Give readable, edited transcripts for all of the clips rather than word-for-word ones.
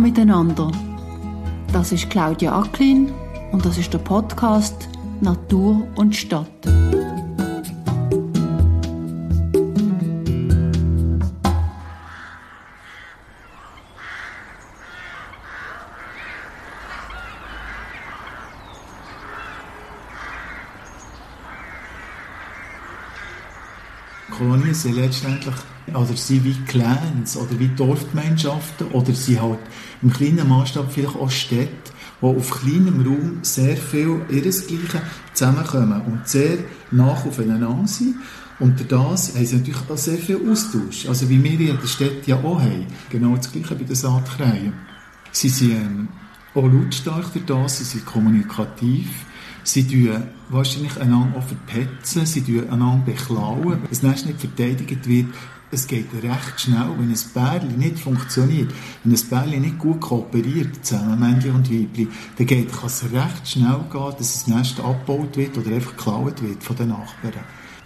miteinander. Das ist Claudia Acklin und das ist der Podcast Natur und Stadt. Kolonien sind letztendlich, oder sind wie Clans oder wie Dorfgemeinschaften oder sind halt im kleinen Maßstab vielleicht auch Städte, die auf kleinem Raum sehr viel ihresgleichen zusammenkommen und sehr nah aufeinander sind. Und durch das haben sie natürlich auch sehr viel Austausch. Also wie wir in der Stadt ja auch haben. Genau das Gleiche bei den Saatkrähen. Sie sind auch lautstark durch das, sie sind kommunikativ. Sie tun wahrscheinlich einander auch verpetzen, sie tun einander beklauen. Wenn das Nest nicht verteidigt wird, es geht recht schnell. Wenn ein Pärchen nicht funktioniert, wenn ein Pärchen nicht gut kooperiert, zusammen Männchen und Weibchen, dann kann es recht schnell gehen, dass das Nest abgebaut wird oder einfach geklaut wird von den Nachbarn.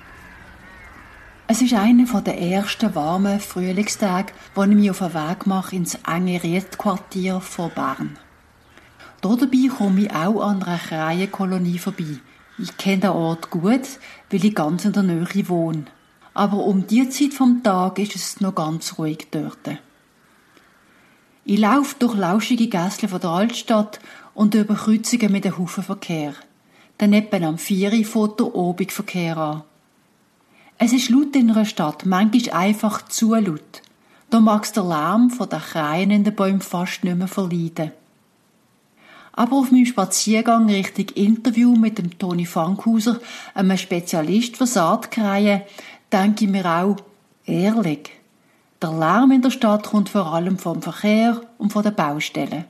Es ist einer der ersten warmen Frühlingstage, wo ich mich auf den Weg mache ins enge Riedquartier von Bern. Dabei komme ich auch an einer Krähenkolonie vorbei. Ich kenne den Ort gut, weil ich ganz in der Nähe wohne. Aber um die Zeit vom Tag ist es noch ganz ruhig dort. Ich laufe durch lauschige Gässchen von der Altstadt und über Kreuzungen mit einem Haufen Verkehr. Daneben am 4 Uhr fährt der Obigverkehr an. Es ist laut in einer Stadt, manchmal einfach zu laut. Da magst der Lärm von den Krähen in den Bäumen fast nicht mehr verleiden. Aber auf meinem Spaziergang Richtung Interview mit dem Toni Fankhauser, einem Spezialist für Saatkrähen, denke ich mir auch, ehrlich, der Lärm in der Stadt kommt vor allem vom Verkehr und von den Baustellen.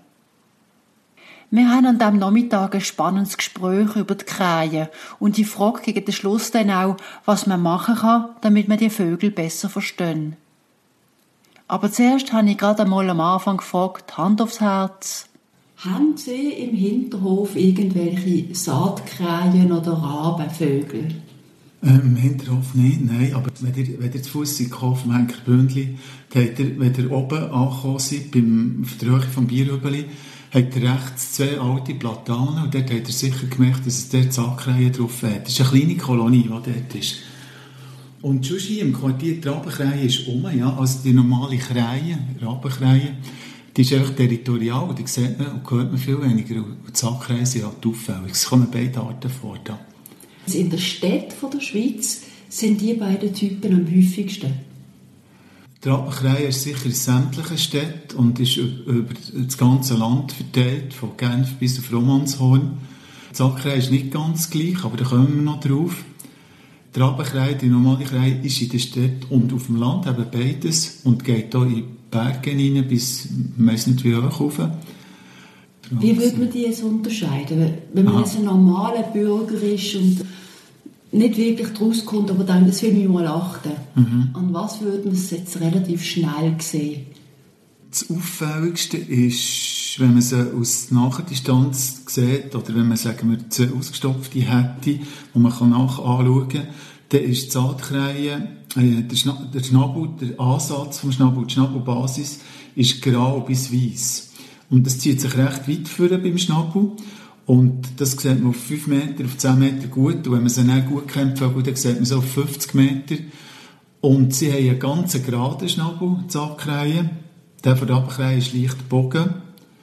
Wir haben an diesem Nachmittag ein spannendes Gespräch über die Krähen und ich frage gegen den Schluss dann auch, was man machen kann, damit man die Vögel besser verstehen. Aber zuerst habe ich gerade einmal am Anfang gefragt, Hand aufs Herz. Haben Sie im Hinterhof irgendwelche Saatkrähen oder Rabenvögel? Im Hinterhof nicht, nein. Aber wenn ihr zu Fuss seid, vom Henker Bründli, wenn ihr oben angekommen seid, auf der Höhe vom Bierhübeli, habt ihr rechts 2 alte Platanen und dort habt ihr sicher gemerkt, dass es dort Saatkrähen drauf hat. Das ist eine kleine Kolonie, die dort ist. Und schon hier im Quartier, die Rabenkrähe ist ja, also die normale Krähe, Rabenkrähe, die ist einfach territorial, die sieht man und hört man viel weniger. Und die Saatkrähe sind halt auffällig. Es kommen beide Arten vor. Da. In der Städte der Schweiz sind die beiden Typen am häufigsten. Die Rabenkrähe ist sicher in sämtlichen Städten und ist über das ganze Land verteilt, von Genf bis auf Romanshorn. Die Saatkrähe ist nicht ganz gleich, aber da kommen wir noch drauf. Die Rabenkrähe, die normale Krähe, ist in der Stadt und auf dem Land, eben beides, und geht hier in die Berge hinein, bis, ich weiss nicht wie hoch rauf. Wie würde man die jetzt unterscheiden? Wenn man jetzt ein normaler Bürger ist und nicht wirklich daraus kommt, aber denkt, das will ich mal achten. An was würde man es jetzt relativ schnell sehen? Das Auffälligste ist, wenn man sie aus naher Distanz sieht, oder wenn man, sagen wir, eine ausgestopfte hätte, die man anschauen kann, dann ist die Saatkrähe, der Schnabel, der Ansatz vom Schnabel, die Schnabelbasis, ist grau bis weiss. Und das zieht sich recht weit vorne beim Schnabel. Und das sieht man auf 5 Meter, auf 10 Meter gut. Und wenn man sie nicht gut kennt, dann sieht man sie auf 50 Meter. Und sie haben einen ganz geraden Schnabel, die Saatkrähe. Der von der Rabenkrähe ist leicht gebogen.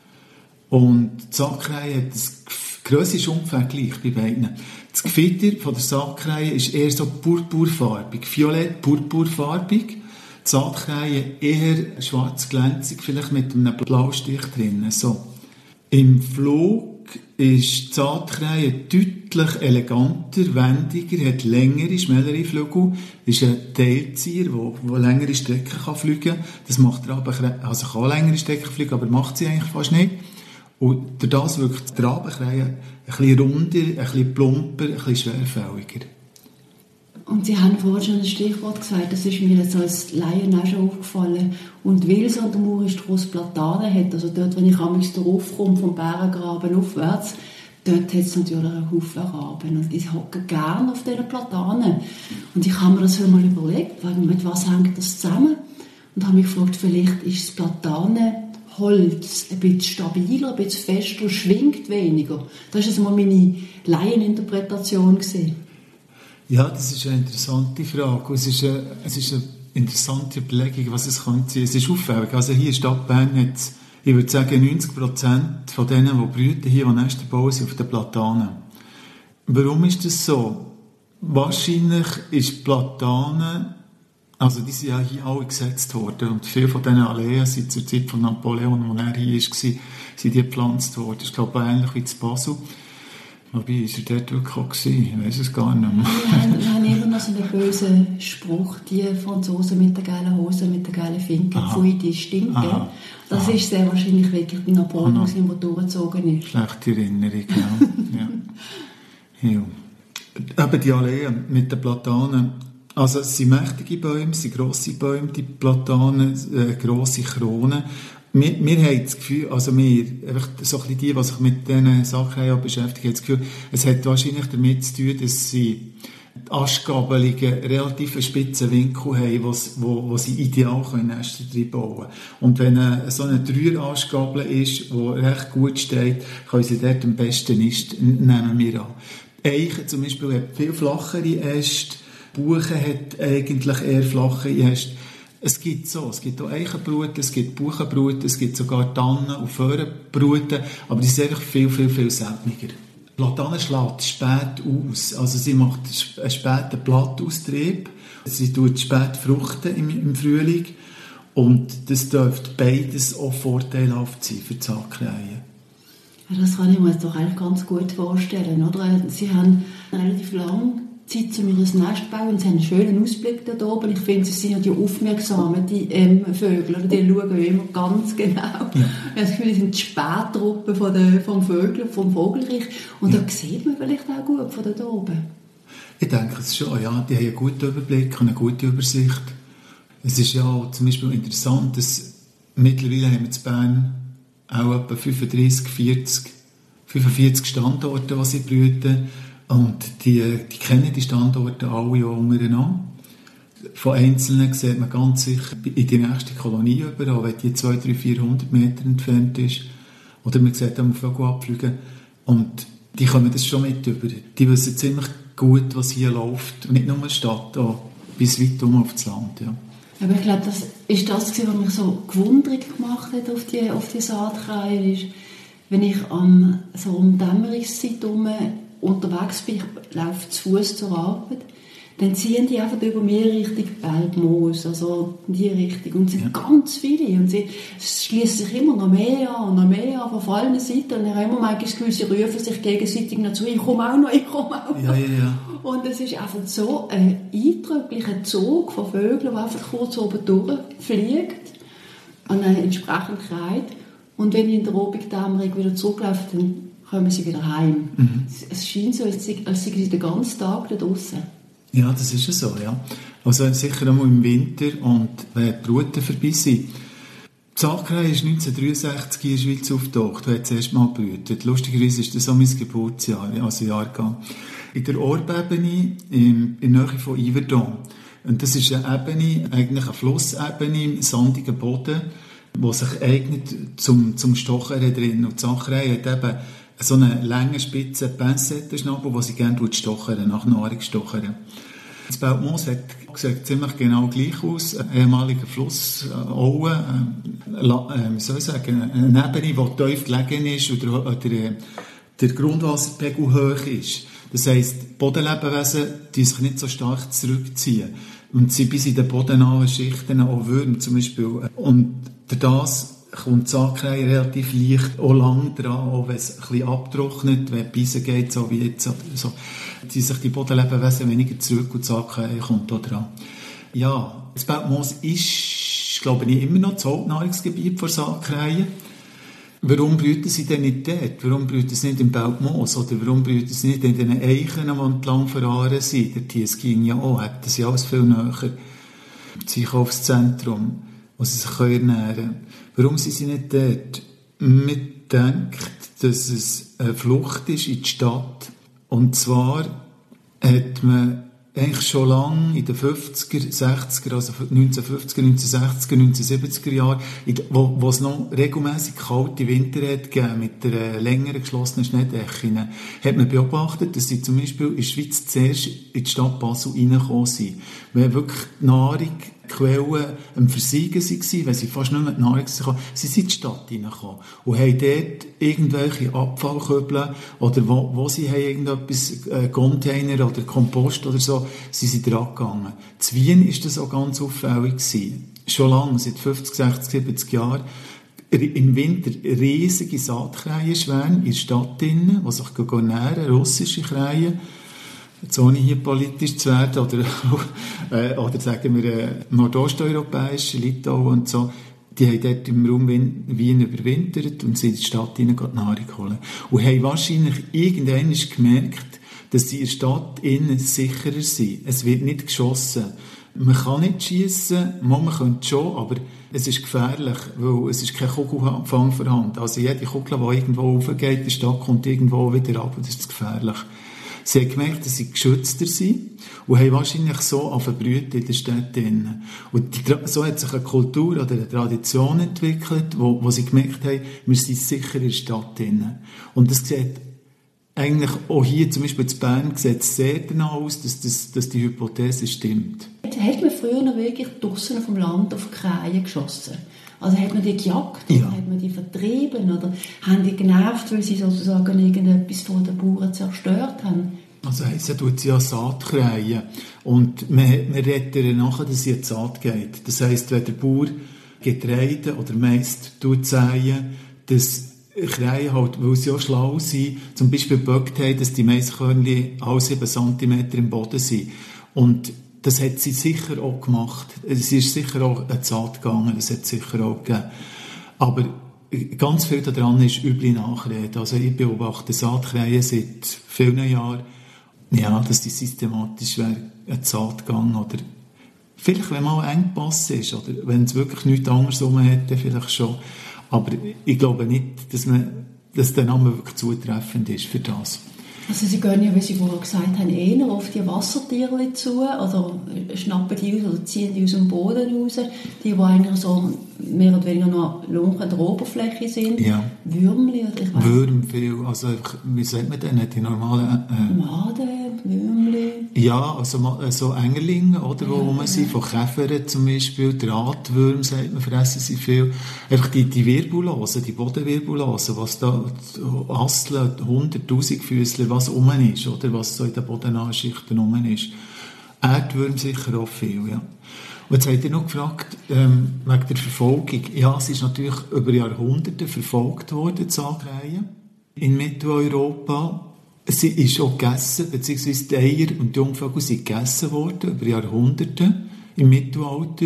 Und die Saatkrähe hat die Grösse ist ungefähr gleich bei beiden. Das Gefieder von der Saatkrähe ist eher so purpurfarbig, violett-purpurfarbig. Die Saatkrähe eher schwarz-glänzig, vielleicht mit einem Blaustich drin. So. Im Flug ist die Saatkrähe deutlich eleganter, wendiger, hat längere, schnellere Flügel, ist ein Teilzieher, der längere Strecken fliegen kann. Das macht die Rabenkrähe, also kann längere Strecken fliegen, aber macht sie eigentlich fast nicht. Und durch das wirkt die Rabenkrähe ein bisschen runder, ein bisschen plumper, ein bisschen schwerfälliger. Und Sie haben vorhin schon ein Stichwort gesagt, das ist mir jetzt als Laien auch schon aufgefallen. Und weil es an der Mauer ist, grosse Platanen hat, also dort, wenn ich amigs drauf komme, vom Bärengraben aufwärts, dort hat es natürlich einen Haufen Raben. Und die hocken gerne auf diesen Platanen. Und ich habe mir das mal überlegt, mit was hängt das zusammen? Und habe mich gefragt, vielleicht ist das Platanenholz Holz ein bisschen stabiler, ein bisschen fester, schwingt weniger. Das war jetzt mal meine Laieninterpretation gewesen. Ja, das ist eine interessante Frage. Es ist eine interessante Überlegung, was es könnte sein. Es ist auffällig. Also hier in Stadt Bern hat es, ich würde sagen, 90% von denen, die brüten hier, die Nester bauen, sind auf den Platanen. Warum ist das so? Wahrscheinlich ist Platanen, also die sind ja hier alle gesetzt worden und viele von diesen Alleen sind zur Zeit von Napoleon, als er hier war, sind die gepflanzt worden. Das ist, glaube ich, ähnlich wie in Basel. Wobei, ist er dort wirklich auch gewesen? Ich weiss es gar nicht mehr. Wir haben immer noch so einen bösen Spruch, die Franzosen mit den geilen Hosen, mit den geilen Finken, pfui, die stinken. Aha. Das ist sehr wahrscheinlich wirklich der Napoleon, der durchgezogen ist. Schlechte Erinnerung, ja. Ja. Eben die Alleen mit den Platanen, also es sind mächtige Bäume, es sind grosse Bäume, die Platanen, grosse Kronen. Wir haben das Gefühl, also wir, einfach so ein bisschen die sich mit diesen Sachen beschäftigen, haben das Gefühl, es hat wahrscheinlich damit zu tun, dass sie die Astgabelungen relativ einen spitzen Winkel haben, wo sie ideal Nester drin bauen können. Und wenn so eine Dreier-Astgabel ist, die recht gut steht, können sie dort am besten Nest, nehmen wir an. Eiche zum Beispiel hat viel flachere Äste, Buche hat eigentlich eher flache Äste. Es gibt auch Eichenbruten, es gibt Buchenbruten, es gibt sogar Tannen- und Föhrenbruten, aber die sind einfach viel, viel, viel seltener. Platane schlägt spät aus, also sie macht einen späten Blattaustrieb, sie tut spät fruchten im Frühling und das dürfte beides auch vorteilhaft sein für die Sackreihen. Das kann ich mir jetzt doch eigentlich ganz gut vorstellen, oder? Sie haben relativ lange Zeit, um ihr Nest zu bauen, und sie haben einen schönen Ausblick da oben. Ich finde, sie sind ja die Aufmerksamen, die Vögel, oder? Die schauen ja immer ganz genau. Ja. Ich habe das Gefühl, die sind die Spättruppen vom Vogelreich. Und da sieht man vielleicht auch gut von da oben. Ich denke es schon, ja. Die haben einen guten Überblick und eine gute Übersicht. Es ist ja zum Beispiel interessant, dass mittlerweile haben wir in Bern auch etwa 45 Standorte, die sie brüten. Und die kennen die Standorte alle ja untereinander. Von Einzelnen sieht man ganz sicher in die nächste Kolonie über, auch wenn die 200, 300, 400 Meter entfernt ist. Oder man sieht auch Vögel abfliegen. Und die kommen das schon mit über. Die wissen ziemlich gut, was hier läuft. Und nicht nur in der Stadt, auch bis weit um auf das Land. Ja. Aber ich glaube, das ist das, was mich so gewundert gemacht hat auf die Saatkreie, ist, wenn ich so um Dämmerungszeit unterwegs bin, ich laufe zu Fuß zur Arbeit, dann ziehen die einfach über mir Richtung Belbmoos, also in die Richtung. Und es sind ganz viele. Und sie schließen sich immer noch mehr an von allen Seiten. Und dann haben wir manchmal das Gefühl, sie rufen sich gegenseitig noch zu, ich komme auch noch. Ja. Und es ist einfach so ein eindrücklicher Zug von Vögeln, der einfach kurz oben durchfliegt und dann entsprechend kreit. Und wenn ich in der Obigdämmerung wieder zurücklaufe, dann kommen sie wieder heim. Mhm. Es scheint so, als seien sie den ganzen Tag da draussen. Ja, das ist ja so, ja. Also sicher auch im Winter und wenn die Bruten vorbei sind. Die Sackreihe ist 1963 in der Schweiz aufgetaucht, da hat es erst mal gebrütet. Lustigerweise ist das auch mein Geburtsjahr, also Jahrgang. In der Orbebene, in der Nähe von Yverdon. Und das ist eine Ebene, eigentlich eine Flussebene im sandigen Boden, die sich eignet zum Stochern drin. Und die Sackreihe hat eben so einen langen, spitzen Pinzettenschnabel, den sie gerne stochern, nach Nahrung stochern. Das Belbmoos sieht ziemlich genau gleich aus. Ein ehemaliger Fluss, eine Ebene, die tief gelegen ist oder der Grundwasserpegel hoch ist. Das heisst, Bodenlebewesen die sich nicht so stark zurückziehen. Und sie bis in den bodennahen Schichten, auch Würmer zum Beispiel. Und das kommt die Sackreihe relativ leicht auch lang dran, auch wenn es ein bisschen abtrocknet, wenn die Beise geht, so wie jetzt. So. Ziehen sich die Bodenlebewesen weniger zurück und die Sackreihe kommt auch dran. Ja, das Belbmoos ist, glaube ich, immer noch das Hauptnahrungsgebiet der Sackreihe. Warum brüten sie denn nicht dort? Warum brüten sie nicht im Belbmoos? Oder warum brüten sie nicht in den Eichen, die entlang verfahren sind? Es ging ja auch, hätten sie alles viel näher. Das Einkaufszentrum, wo sie sich ernähren können. Warum sind sie nicht dort? Man denkt, dass es eine Flucht ist in die Stadt. Und zwar hat man eigentlich schon lange in den 50er, 60er, also 1950er, 1960er, 1970er Jahren, wo es noch regelmässig kalte Winter hat gegeben, mit der längeren geschlossenen Schneedecke, hat man beobachtet, dass sie zum Beispiel in der Schweiz zuerst in die Stadt Basel reingekommen sind. Weil wirklich die Nahrungsquellen am Versiegen waren, weil sie fast nicht mehr die Nahrung kamen, sie sind in die Stadt reingekommen und haben dort irgendwelche Abfallkübel oder wo sie haben irgendetwas, Container oder Kompost oder so, sie sind dran gegangen. In Wien war das auch ganz auffällig gewesen. Schon lange, seit 50, 60, 70 Jahren, im Winter riesige Saatkrähenschwärme in der Stadt drinnen, die sich nähren, russische Krähen, jetzt ohne hier politisch zu werden, oder sagen wir nordosteuropäische, Litauen und so, die haben dort im Raum Wien überwintert und sind in die Stadt hinein die Nahrung holen. Und haben wahrscheinlich irgendwann gemerkt, dass sie in der Stadt innen sicherer sind. Es wird nicht geschossen. Man kann nicht schiessen, man könnte schon, aber es ist gefährlich, weil es ist kein Kugelfang vorhanden. Also jede Kugel, die irgendwo raufgeht in die Stadt, kommt irgendwo wieder ab und das ist gefährlich. Sie haben gemerkt, dass sie geschützter sind und haben wahrscheinlich so verbrütet in der Stadt. Und so hat sich eine Kultur oder eine Tradition entwickelt, wo sie gemerkt haben, wir sind sicher in der Stadt. Und das sieht eigentlich auch hier, zum Beispiel in Bern, sieht es sehr danach aus, dass die Hypothese stimmt. Hat man früher noch wirklich draussen vom Land auf Krähen geschossen? Also hat man die gejagt oder hat man die vertrieben oder haben die genervt, weil sie sozusagen irgendetwas von den Bauern zerstört haben? Also heissen tut sie ja Saatkrähen und man redet ihr nachher, dass sie in die Saat geht. Das heisst, wenn der Bauer Getreide oder Mais säen, dass Krähen halt, weil sie auch schlau sind, zum Beispiel geböckt haben, dass die Maiskörnchen alle 7 cm im Boden sind. Und das hat sie sicher auch gemacht. Es ist sicher auch eine Saat gegangen, das hat es sicher auch gegeben. Aber ganz viel daran ist üble Nachrede. Also ich beobachte Saatkrähen seit vielen Jahren, ja, dass die systematisch wäre eine Saat gegangen oder vielleicht, wenn mal ein Engpass ist oder wenn es wirklich nichts anderes herum hätte, vielleicht schon. Aber ich glaube nicht, dass der Name wirklich zutreffend ist für das. Also Sie gehen ja, wie Sie vorher gesagt haben, eher auf die Wassertiere zu oder schnappen die aus oder ziehen die aus dem Boden raus, die eigentlich so mehr oder weniger noch lunken an der Oberfläche sind. Ja. Würmli oder ich weiss. Würm viel, also wie sagt man denn, die normalen... Maden, Würmli. Ja, also so Engerlinge, oder, wo man sind, von Käfern zum Beispiel, Drahtwürmer, sagt man, fressen sie viel. Einfach die Virbulosen, die Bodenvirbulosen, was da, Asteln, 100'000 Füßler, was rum ist, oder, was so in den bodennahen Schichten rum ist. Erdwürmer sicher auch viel, ja. Und jetzt habt ihr noch gefragt, wegen der Verfolgung. Ja, sie ist natürlich über Jahrhunderte verfolgt worden, die Saatkrähen, in Mitteleuropa. Sie ist auch gegessen, beziehungsweise die Eier und die Jungvögel sind gegessen worden, über Jahrhunderte, im Mittelalter.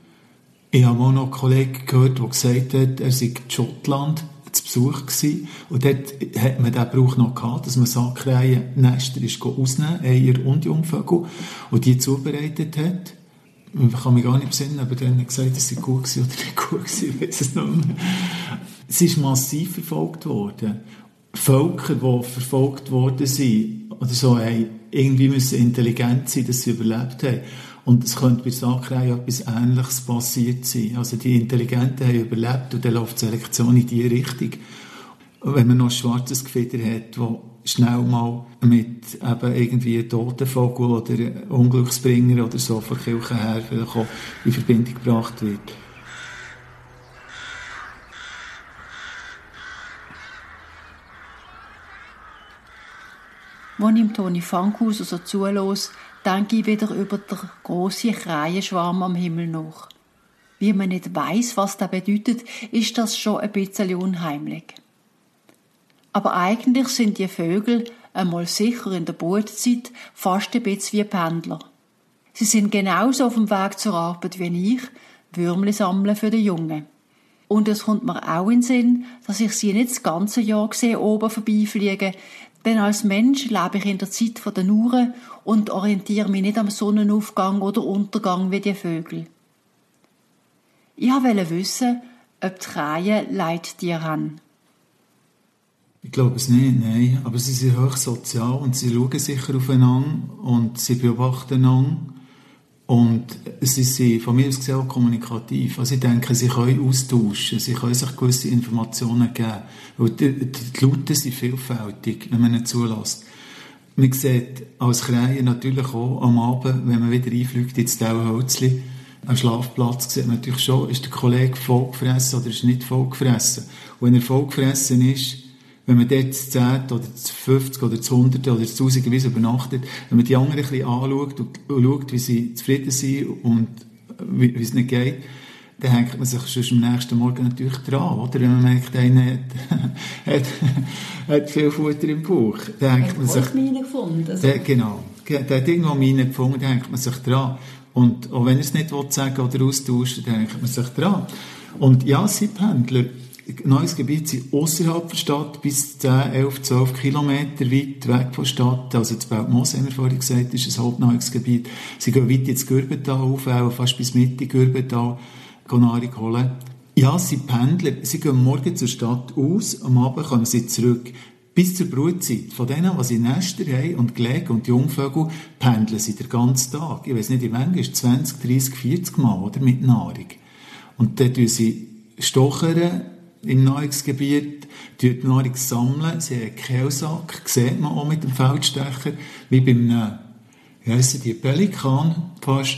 Ich habe auch noch einen Kollegen gehört, der gesagt hat, er sei in Schottland zu Besuch gewesen. Und dort hat man den Brauch noch gehabt, dass man Saatkrähen-Nester ausnehmen, Eier und Jungvögel, und die zubereitet hat. Ich kann mich gar nicht besinnen, aber dann hat gesagt, es sei gut gewesen oder nicht gut gewesen, ich weiss es nicht mehr. Sie ist massiv verfolgt worden. Völker, die verfolgt worden sind, oder so, haben irgendwie müssen intelligent sein, dass sie überlebt haben. Und es könnte bei Saatkrähen etwas Ähnliches passiert sein. Also die Intelligenten haben überlebt und dann läuft die Selektion in die Richtung. Wenn man noch ein schwarzes Gefieder hat, das schnell mal mit eben irgendwie Totenvogel oder Unglücksbringer oder so von Kirchen her vielleicht auch in Verbindung gebracht wird. Als ich im Toni Fankhauser so zuhöre, denke ich wieder über den grossen Krähenschwarm am Himmel nach. Wie man nicht weiss, was das bedeutet, ist das schon ein bisschen unheimlich. Aber eigentlich sind die Vögel, einmal sicher in der Brutzeit, fast ein bisschen wie Pendler. Sie sind genauso auf dem Weg zur Arbeit wie ich, Würmli sammeln für die Jungen. Und es kommt mir auch in den Sinn, dass ich sie nicht das ganze Jahr sehe, oben vorbeifliegen, denn als Mensch lebe ich in der Zeit der Uhren und orientiere mich nicht am Sonnenaufgang oder Untergang wie die Vögel. Ich wollte wissen, ob die Krähen Leittiere haben. Ich glaube es nicht, nein. Aber sie sind hochsozial und sie schauen sicher aufeinander und sie beobachten einander. Und sie sind von mir aus gesehen auch kommunikativ. Also ich denke, sie können austauschen, sie können sich gewisse Informationen geben. Weil die Laute sind vielfältig, wenn man ihnen zulässt. Man sieht als Krähe natürlich auch am Abend, wenn man wieder einfliegt ins Tauhölzli, am Schlafplatz, sieht man natürlich schon, ist der Kollege vollgefressen oder ist nicht vollgefressen. Und wenn er vollgefressen ist, wenn man dort zu 10 oder zu 50 oder zu 100 oder zu 1000 Weise übernachtet, wenn man die anderen ein bisschen anschaut und schaut, wie sie zufrieden sind und wie es nicht geht, dann hängt man sich schon am nächsten Morgen natürlich dran, oder? Wenn man merkt, einer hat viel Futter im Bauch, dann hängt man sich... Mine gefunden. Also. Genau. Der hat irgendwo Mine gefunden, dann hängt man sich dran. Und auch wenn er es nicht sagen will oder austauschen, dann hängt man sich dran. Und ja, Siebhändler, neues Gebiet sind ausserhalb der Stadt bis 10, 11, 12 Kilometer weit weg von der Stadt. Also das Beltmoos, haben wir vorhin gesagt, ist ein halbneues Gebiet. Sie gehen weit ins Gürbental auf, auch fast bis Mitte Gürbental, Nahrung holen. Ja, sie pendeln. Sie gehen morgen zur Stadt aus, am Abend kommen sie zurück. Bis zur Brutzeit. Von denen, die sie Nester haben und Gelege und Jungvögel, pendeln sie den ganzen Tag. Ich weiss nicht, in Menge ist 20, 30, 40 Mal, oder? Mit Nahrung. Und dann tun sie stochern im Nahrungsgebiet, die Nahrung sammeln. Sie haben einen Kehlsack, sieht man auch mit dem Feldstecher, wie beim, wie heissen die, Pelikan, fast.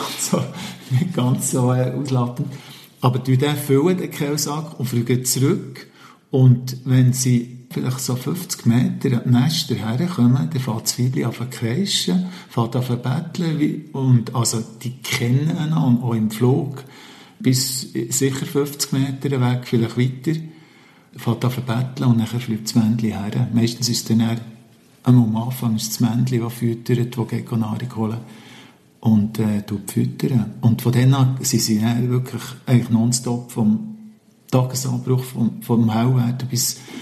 Nicht ganz so auslappend. Aber die füllen den Kehlsack und fliegen zurück. Und wenn sie vielleicht so 50 Meter an die Nester herkommen, dann fängt das Weibchen an zu kreischen, fängt an zu betteln. Und also die kennen ihn auch im Flug. Bis sicher 50 Meter weg, vielleicht weiter. Fängt an zu betteln und dann fliegt das Männchen her. Meistens ist es dann am Anfang ist das Männchen, das füttert, das geht Nahrung holen. Und füttern. Und von dann an sind sie dann wirklich eigentlich nonstop vom Tagesanbruch, vom Hellwerden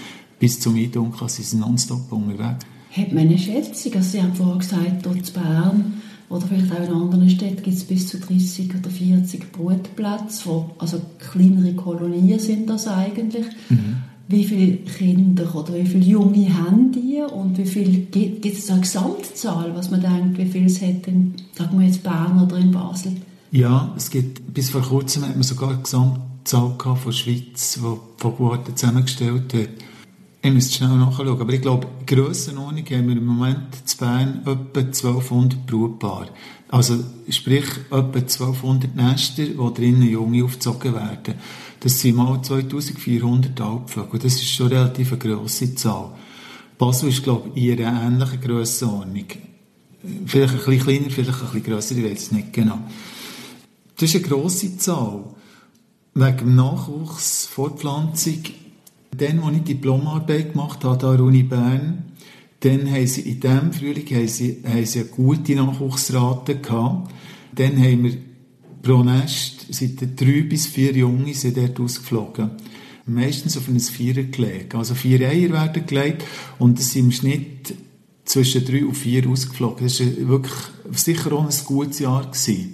bis zum Eindunkeln, sind sie nonstop unterwegs. Hat man eine Schätzung? Also Sie haben vorhin gesagt, dort in Bern oder vielleicht auch in anderen Städten gibt es bis zu 30 oder 40 Brutplätze, also kleinere Kolonien sind das eigentlich. Mhm. Wie viele Kinder oder wie viele Junge haben die und wie viel gibt es eine Gesamtzahl, was man denkt, wie viel es hat in, sagen wir jetzt Bern oder in Basel? Ja, es gibt, bis vor kurzem hat man sogar eine Gesamtzahl von der Schweiz, die von Guarten zusammengestellt hat. Ich müsste schnell nachschauen, aber ich glaube, in Grössenordnung haben wir im Moment in Bern etwa 1200 Brutpaare. Also sprich etwa 1200 Nester, wo drinnen Junge aufgezogen werden. Das sind mal 2400 Alpvögel. Das ist schon relativ eine grosse Zahl. Basel ist, glaube ich, in einer ähnlichen Grössenordnung. Vielleicht ein bisschen kleiner, vielleicht ein bisschen grösser, ich weiß es nicht genau. Das ist eine grosse Zahl. Wegen dem Nachwuchs, Fortpflanzung. Dann, als ich Diplomarbeit gemacht habe, an der Uni Bern, dann haben sie in diesem Frühling eine gute Nachwuchsrate gehabt. Dann haben wir pro Nest sind 3 bis 4 Junge sind dort ausgeflogen. Meistens auf ein Vierergelege. Also 4 Eier werden gelegt und es sind im Schnitt zwischen 3 und 4 ausgeflogen. Das war wirklich sicher auch ein gutes Jahr gewesen.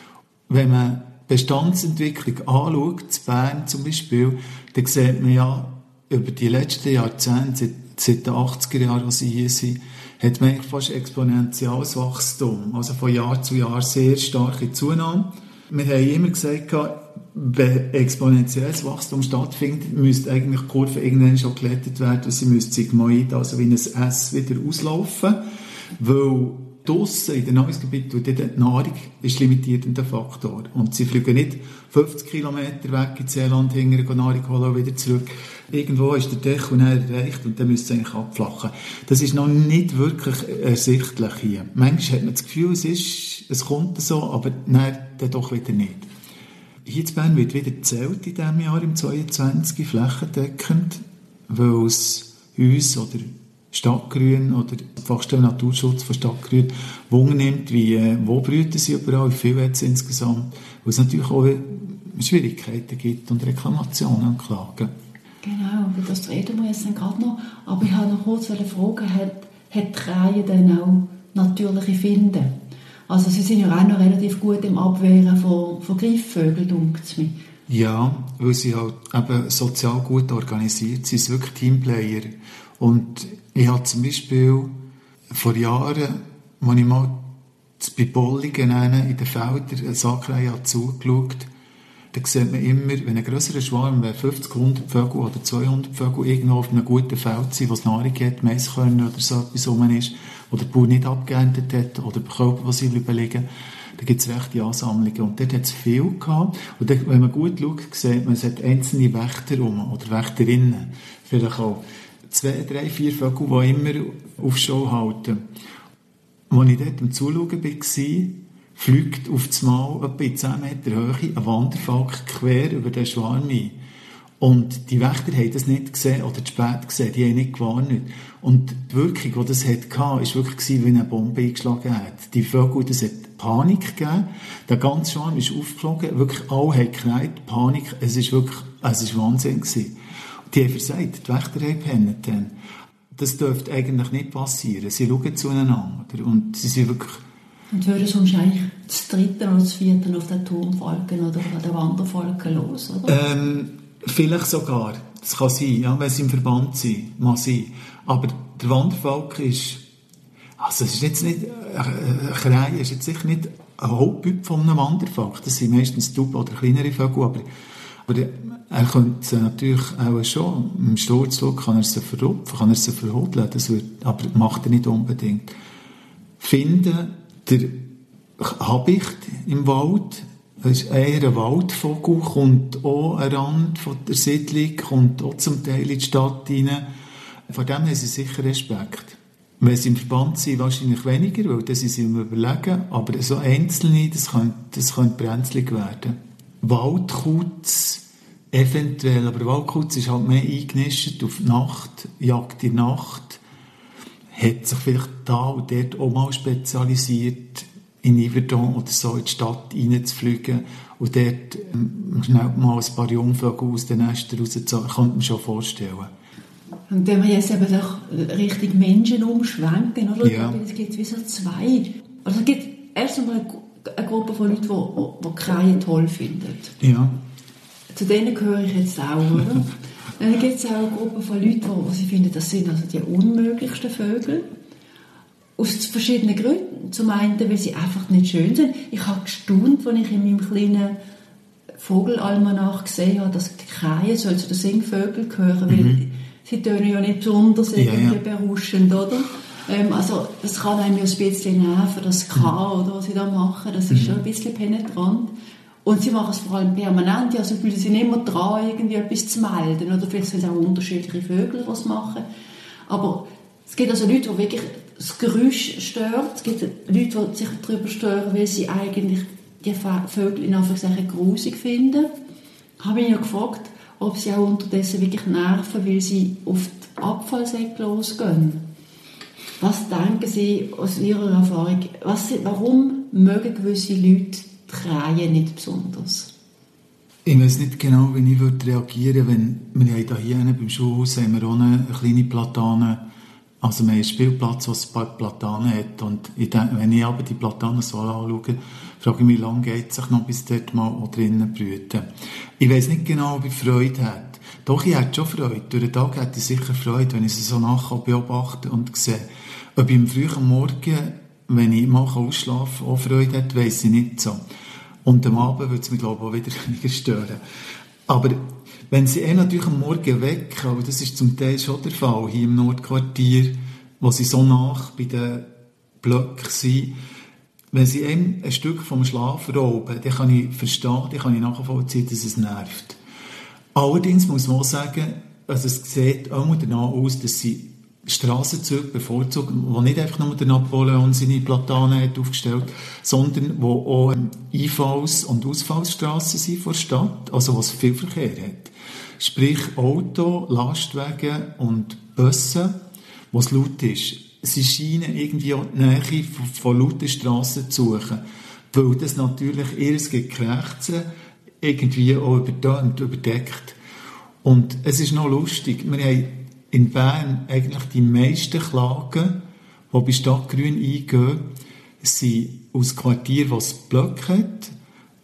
Wenn man Bestandsentwicklung anschaut, in Bern zum Beispiel, dann sieht man ja, über die letzten Jahrzehnte, seit den 80er Jahren, als sie hier sind, hat man eigentlich fast exponentielles Wachstum. Also von Jahr zu Jahr sehr starke Zunahme. Wir haben immer gesagt, wenn exponentielles Wachstum stattfindet, müsste eigentlich die Kurve irgendwann schon geglättet werden und sie müsste sigmoid, also wie ein S, wieder auslaufen. Weil draussen in den Nahrungsgebieten, die Nahrung ist limitierender Faktor. Und sie fliegen nicht 50 Kilometer weg ins Seeland hinterher, Nahrung holen und wieder zurück. Irgendwo ist der Deckel erreicht und dann müsste es eigentlich abflachen. Das ist noch nicht wirklich ersichtlich hier. Manchmal hat man das Gefühl, es kommt so, aber nein, dann doch wieder nicht. Hier in Bern wird wieder gezählt in diesem Jahr, im 22, flächendeckend, weil es uns oder Stadtgrün oder die Fachstelle Naturschutz von Stadtgrün Wunder nimmt, wo brüten sie überall, wie viel hat es insgesamt, weil es natürlich auch Schwierigkeiten gibt und Reklamationen und Klagen. Genau, über das reden wir jetzt gerade noch. Aber ich wollte noch kurz fragen, hat die Krähe dann auch natürliche Finden? Also sie sind ja auch noch relativ gut im Abwehren von Greifvögeln, denkt es mir. Ja, weil sie halt eben sozial gut organisiert sind, sind wirklich Teamplayer. Und ich habe zum Beispiel vor Jahren, als ich mal bei Bollingen in den Feldern eine Sackreihe zugeschaut, da sieht man immer, wenn ein grösserer Schwarm, wenn 50, 100 Vögel oder 200 Vögel irgendwo auf einem guten Feld sind, was Nahrung hat, Maiskörner oder so etwas rum ist, oder der Bauer nicht abgeerntet hat, oder Kälber, die sie überlegen, da gibt es rechte Ansammlungen. Und dort hat es viel gehabt. Und dann, wenn man gut schaut, sieht man, es hat einzelne Wächter rum, oder Wächterinnen. Vielleicht auch 2, 3, 4 Vögel, die immer Aufschau halten. Als ich dort am Zuschauen war, fliegt auf das Mal etwa in 10 Meter Höhe ein Wanderfalk quer über den Schwarm ein. Und die Wächter haben das nicht gesehen oder zu spät gesehen, die haben nicht gewarnt. Und die Wirkung, die das hatte, war wirklich wie eine Bombe eingeschlagen hat. Die Vögel, das hat Panik gegeben. Der ganze Schwarm ist aufgeflogen, wirklich alle haben geknallt, Panik. Es war Wahnsinn gewesen. Die haben versagt, die Wächter haben gepennt dann. Das dürfte eigentlich nicht passieren. Sie schauen zueinander. Und sie sind wirklich... Und würden sonst eigentlich das 3. oder das 4. auf den Turmfalken oder den Wanderfalken los, oder? Vielleicht sogar. Das kann sein, ja, wenn sie im Verband sind. Mag sein. Aber der Wanderfalken ist... Also es ist jetzt nicht... Eine Krähe ist jetzt sicher nicht ein Haupttyp von einem Wanderfalken. Das sind meistens Tauben oder kleinere Vögel, aber er könnte natürlich auch schon, im Sturzflug kann er sie verrupfen, kann er sie verhudeln, aber macht er nicht unbedingt. Finden, der Habicht im Wald, das ist eher ein Waldvogel, kommt auch am Rand von der Siedlung, kommt auch zum Teil in die Stadt rein. Von dem haben sie sicher Respekt. Wenn sie im Verband sind, wahrscheinlich weniger, weil dann sind sie im Überlegen, aber so Einzelne, das könnte brenzlig werden. Waldkauz eventuell, aber Waldkauz ist halt mehr eingenischt auf die Nacht, Jagd in der Nacht, hat sich vielleicht da und dort auch mal spezialisiert, in Yverdon oder so in die Stadt reinzufliegen und dort schnell mal ein paar Jungvögel aus den Nestern rauszuholen, kann man schon vorstellen. Und wenn wir jetzt eben doch Richtung Menschen umschwenken, oder? Ja. Es gibt wie so 2. Also es gibt erst einmal eine Gruppe von Leuten, die Krähen toll finden. Ja. Zu denen gehöre ich jetzt auch, oder? Dann gibt es auch eine Gruppe von Leuten, die sie finden, das sind also die unmöglichsten Vögel. Aus verschiedenen Gründen. Zum einen, weil sie einfach nicht schön sind. Ich habe gestaunt, als ich in meinem kleinen Vogelalmanach gesehen habe, dass die Krähen zu den Singvögeln gehören, weil sie tönen ja nicht besonders berauschend, oder? Also, das kann einem ja ein bisschen nerven, das K, oder, was sie da machen, das ist schon ein bisschen penetrant. Und sie machen es vor allem permanent, also sie sind immer dran, irgendwie etwas zu melden, oder vielleicht sind es auch unterschiedliche Vögel, die es machen. Aber es gibt also Leute, die wirklich das Geräusch stört, es gibt Leute, die sich darüber stören, weil sie eigentlich die Vögel in Anführungszeichen grusig finden. Ich habe mich ja gefragt, ob sie auch unterdessen wirklich nerven, weil sie auf die Abfallsäcke losgehen. Was denken Sie aus Ihrer Erfahrung, warum mögen gewisse Leute die Krähen nicht besonders? Ich weiß nicht genau, wie ich reagieren würde, wenn wir hier beim Schulhaus haben wir auch eine kleine Platane, also wir haben einen Spielplatz, der ein paar Platanen hat, und ich denke, wenn ich aber die Platanen so anschaue, frage ich mich, wie lange geht es sich noch, bis dort mal auch drinnen brüten. Ich weiß nicht genau, ob ich Freude hätte. Doch, ich hätte schon Freude. Durch den Tag hätte ich sicher Freude, wenn ich sie so nachher beobachte und sehe. Ob ich am frühen Morgen, wenn ich mal ausschlafen kann, auch Freude hätte, weiss ich nicht so. Und am Abend würde es mich, glaube ich, auch wieder weniger stören. Aber wenn sie natürlich am Morgen wecken, und das ist zum Teil schon der Fall hier im Nordquartier, wo sie so nach bei den Blöcken sind, wenn sie ein Stück vom Schlaf rauben, dann kann ich verstehen, dann kann ich nachvollziehen, dass es nervt. Allerdings muss man auch sagen, also es sieht auch danach aus, dass sie Strassenzüge bevorzugen, wo nicht einfach nur der Napoleon seine Platanen hat aufgestellt, sondern wo auch Einfalls- und Ausfallsstrassen sind vor der Stadt, also wo es viel Verkehr hat. Sprich Auto, Lastwagen und Busse, wo es laut ist. Sie scheinen irgendwie auch die Nähe von lauten Strassen zu suchen, weil das natürlich ihr Gekrächzen irgendwie auch übertönt, überdeckt. Und es ist noch lustig, wir haben in Bern eigentlich die meisten Klagen, die bei Stadtgrün eingehen, sind aus Quartieren, wo es Blöcke hat,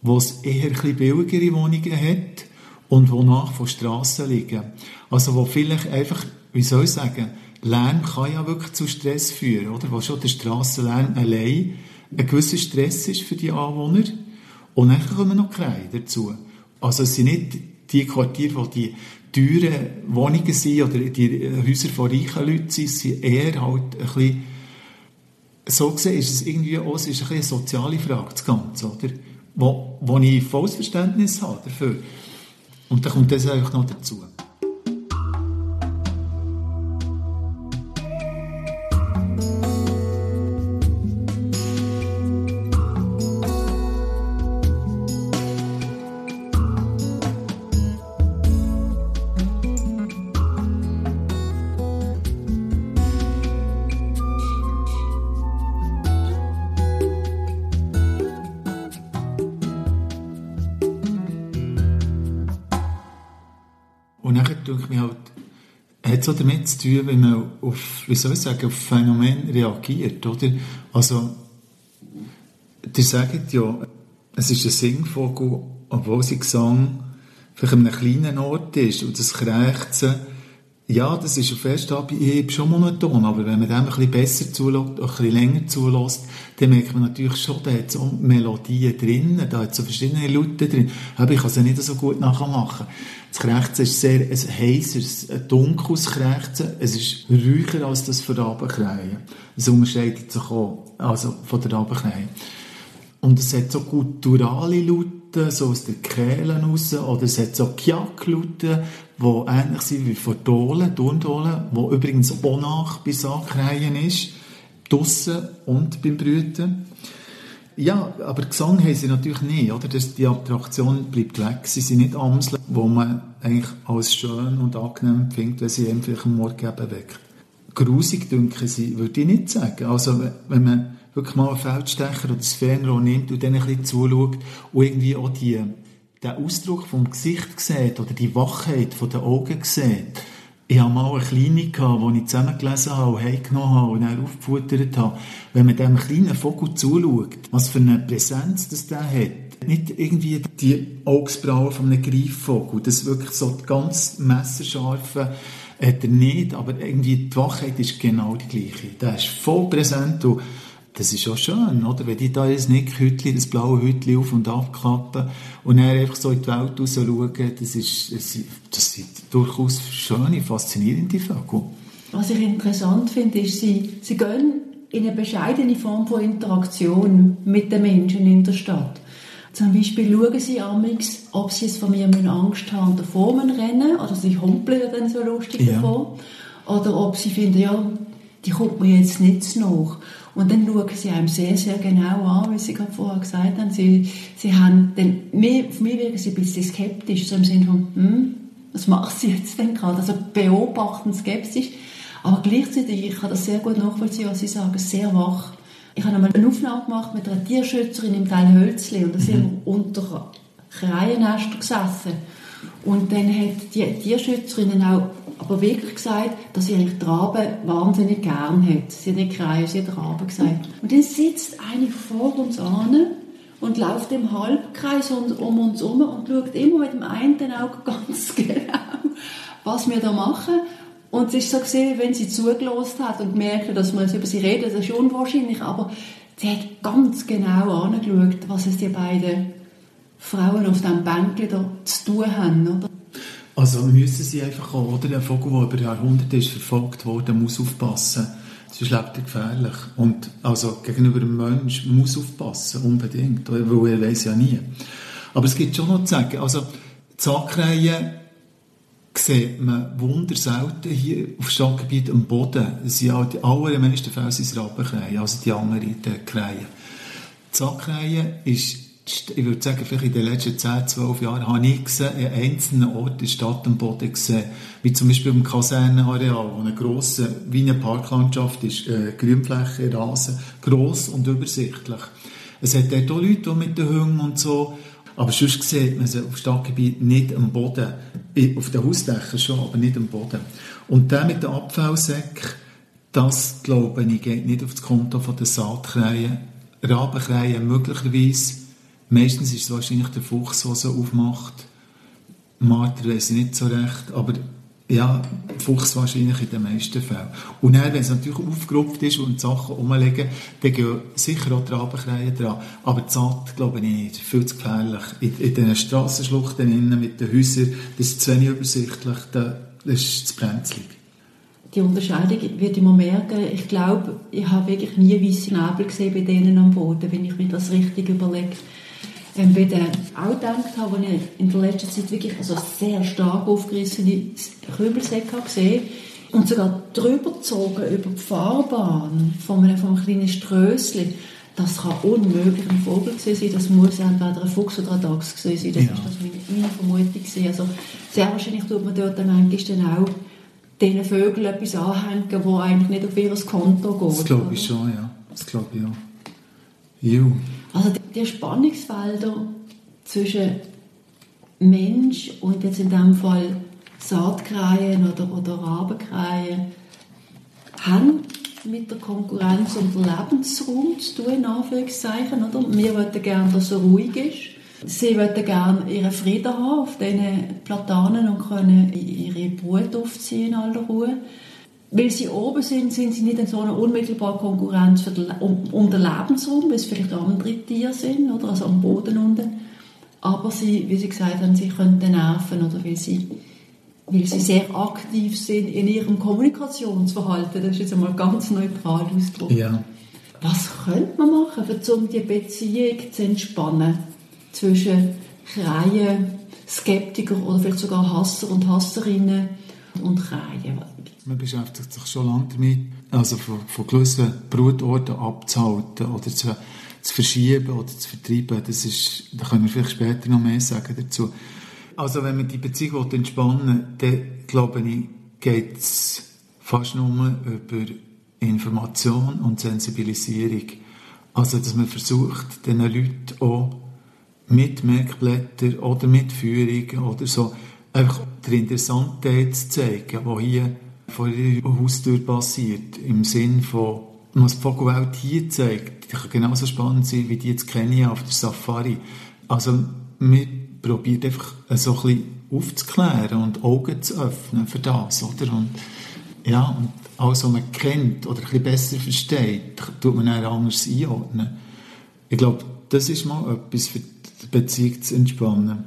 wo es eher ein bisschen billigere Wohnungen hat und wo nach von Strassen liegen. Also wo vielleicht einfach, wie soll ich sagen, Lärm kann ja wirklich zu Stress führen, oder? Wo schon der Strassenlärm allein ein gewisser Stress ist für die Anwohner. Und dann kommen noch Krähe dazu. Also es sind nicht die Quartiere, wo die teuren Wohnungen sind oder die Häuser von reichen Leuten sind, es sind eher halt ein bisschen, so gesehen ist es irgendwie auch, es ist ein bisschen eine soziale Frage, das Ganze, oder? Wo ich volles Verständnis habe dafür. Und dann kommt das einfach noch dazu. Und dann denke ich mir halt, hat so damit zu tun, wenn man auf, wie soll ich sagen, auf Phänomene reagiert, oder? Also, die sagen ja, es ist ein Singvogel, obwohl sein Gesang vielleicht an einem kleinen Ort ist und das Krächzen, ja, das ist auf ersten Anhieb schon monoton, aber wenn man dem ein bisschen besser zulässt, ein bisschen länger zulässt, dann merkt man natürlich schon, da hat so Melodien drin, da hat so verschiedene Laute drin, aber ich kann sie nicht so gut nachmachen. Das Krächzen ist sehr ein heißes, ein dunkles Krächzen, es ist ruhiger als das von der Rabenkrähe. Es unterscheidet sich auch, also von der Rabenkrähe. Und es hat so gutturale Laute, so aus den Kehlen raus, oder es hat so Kiak-Laute, die ähnlich sind wie von Dohlen, Turndohlen, die übrigens auch nach bei Saatkrähen ist, draussen und beim Brüten. Ja, aber Gesang haben sie natürlich nicht, oder? Die Attraktion bleibt weg. Sie sind nicht Amseln, wo man eigentlich als schön und angenehm empfindet, wenn sie einem vielleicht am Morgen weckt. Grusig, denke sie, würde ich nicht sagen. Also, wenn man wirklich mal einen Feldstecher oder das Fernrohr nimmt und dann ein bisschen zuschaut und irgendwie auch den Ausdruck vom Gesicht sieht oder die Wachheit von den Augen sieht. Ich hatte mal eine Kleine, die ich zusammengelesen habe und heimgenommen habe und dann aufgefuttert habe. Wenn man diesem kleinen Vogel zuschaut, was für eine Präsenz das der hat, nicht irgendwie die Augsbrauen von einem Greifvogel, das wirklich so die ganz messerscharfe hat er nicht, aber irgendwie die Wachheit ist genau die gleiche. Der ist voll präsent und das ist auch schön, oder? Wenn die da ein Nickhütli, das blaue Hütli auf und abklappen und dann einfach so in die Welt raus schauen, das sind durchaus schöne, faszinierende Vögel. Was ich interessant finde, ist, sie gehen in eine bescheidene Form von Interaktion mit den Menschen in der Stadt. Zum Beispiel schauen sie amigs, ob sie es von mir Angst haben, davor rennen, oder sie humpeln dann so lustig davor, oder ob sie finden, ja, die kommt mir jetzt nicht zu nach. Und dann schauen sie einem sehr, sehr genau an, wie Sie gerade vorher gesagt haben. Sie haben dann, auf mich wirken sie ein bisschen skeptisch, so im Sinne von, was macht sie jetzt denn gerade? Also beobachtend skeptisch. Aber gleichzeitig, ich kann das sehr gut nachvollziehen, was Sie sagen, sehr wach. Ich habe einmal eine Aufnahme gemacht mit einer Tierschützerin im Teil Hölzli und da sind wir unter Krähennestern gesessen. Und dann hat die Tierschützerin auch aber wirklich gesagt, dass sie eigentlich die Raben wahnsinnig gern hat. Sie hat nicht Krähe, sie hat Raben gesagt. Und dann sitzt eine vor uns an und läuft im Halbkreis um uns herum und schaut immer mit dem einen Auge ganz genau, was wir da machen. Und es ist so gesehen, wenn sie zugelassen hat und merkt, dass wir jetzt über sie reden, das ist unwahrscheinlich, aber sie hat ganz genau angeschaut, was es die beiden Frauen auf diesem Bänkchen da zu tun haben, oder? Also müssen sie einfach auch, oder? Ein Vogel, der über Jahrhunderte ist verfolgt worden, muss aufpassen. Sonst lebt er gefährlich. Und also gegenüber dem Menschen muss aufpassen, unbedingt. Weil er weiss ja nie. Aber es gibt schon noch zu sagen, also die Saatkrähen sieht man wunderselten hier auf Stadtgebiet am Boden. Das sind ja die allermeisten Fälle sind Rabenkrähen, also die anderen Krähen. Die Saatkrähen ist, ich würde sagen, vielleicht in den letzten 10, 12 Jahren habe ich gesehen, an einzelnen Orten in der Stadt am Boden gesehen, wie zum Beispiel im Kasernenareal, wo eine grosse, wie eine Parklandschaft ist, Grünfläche, Rasen, gross und übersichtlich. Es hat dort auch Leute mit den Hunden und so, aber sonst sieht man sie auf Stadtgebiet nicht am Boden, auf den Hausdächern schon, aber nicht am Boden. Und der mit den Abfallsäcken, das, glaube ich, geht nicht auf das Konto der Saatkrähen. Rabenkrähen möglicherweise Meistens ist es wahrscheinlich der Fuchs, der so aufmacht. Marter weiss ich nicht so recht, aber ja, Fuchs wahrscheinlich in den meisten Fällen. Und dann, wenn es natürlich aufgerupft ist und die Sachen rumliegen, dann gehen sicher auch die Rabenkrähen dran. Aber die Saat, glaube ich nicht. Viel zu gefährlich. In den Strassenschluchten innen mit den Häusern, das ist zu wenig übersichtlich, das ist zu brenzlig. Die Unterscheidung würde man merken. Ich glaube, ich habe wirklich nie weisse Nebel gesehen bei denen am Boden, wenn ich mir das richtig überlege. Bei den auch gedacht habe, als ich in der letzten Zeit wirklich sehr stark aufgerissene Kübelsäcke gesehen und sogar drüber gezogen über die Fahrbahn von einem kleinen Strössli. Das kann unmöglich ein Vogel gewesen sein, das muss entweder ein Fuchs oder ein Dachs gewesen sein. Das ist das meine Vermutung gewesen. Also sehr wahrscheinlich tut man dort manchmal dann auch diesen Vögeln etwas anhängen, das eigentlich nicht auf ihr Konto geht. Das glaube ich schon, ja. Das glaube ich auch. Jo. Also die Spannungsfelder zwischen Mensch und jetzt in diesem Fall Saatkrähen oder Rabenkrähen haben mit der Konkurrenz um den Lebensraum zu tun, in Anführungszeichen. Oder? Wir wollten gerne, dass er ruhig ist. Sie wollten gerne ihren Frieden haben auf diesen Platanen und können ihre Brut aufziehen in aller Ruhe. Weil sie oben sind, sind sie nicht in so einer unmittelbaren Konkurrenz um den Lebensraum, weil es vielleicht andere Tiere sind, oder? Also am Boden unten. Aber sie, wie sie gesagt haben, sie können nerven, oder? Weil sie sehr aktiv sind in ihrem Kommunikationsverhalten. Das ist jetzt einmal ganz neutral ausgedrückt. Ja. Was könnte man machen, um die Beziehung zu entspannen zwischen Krähen, Skeptiker oder vielleicht sogar Hasser und Hasserinnen und Krähen? Man beschäftigt sich schon lange damit, also von gewissen Brutorten abzuhalten oder zu verschieben oder zu vertreiben. Da können wir vielleicht später noch mehr sagen dazu. Also wenn man die Beziehung entspannen will, dann glaube ich, geht es fast nur über Information und Sensibilisierung. Also dass man versucht, den Leuten auch mit Merkblättern oder mit Führung oder so einfach die Interessantheit zu zeigen, die hier vor ihrer Haustür passiert. Im Sinn von, was die Vogelwelt hier zeigt, die kann genauso spannend sein wie die in Kenia auf der Safari. Also wir probieren einfach so ein bisschen aufzuklären und Augen zu öffnen für das, oder? Und ja, und alles, was man kennt oder ein bisschen besser versteht, tut man dann anders einordnen. Ich glaube, das ist mal etwas für die Beziehung zu entspannen.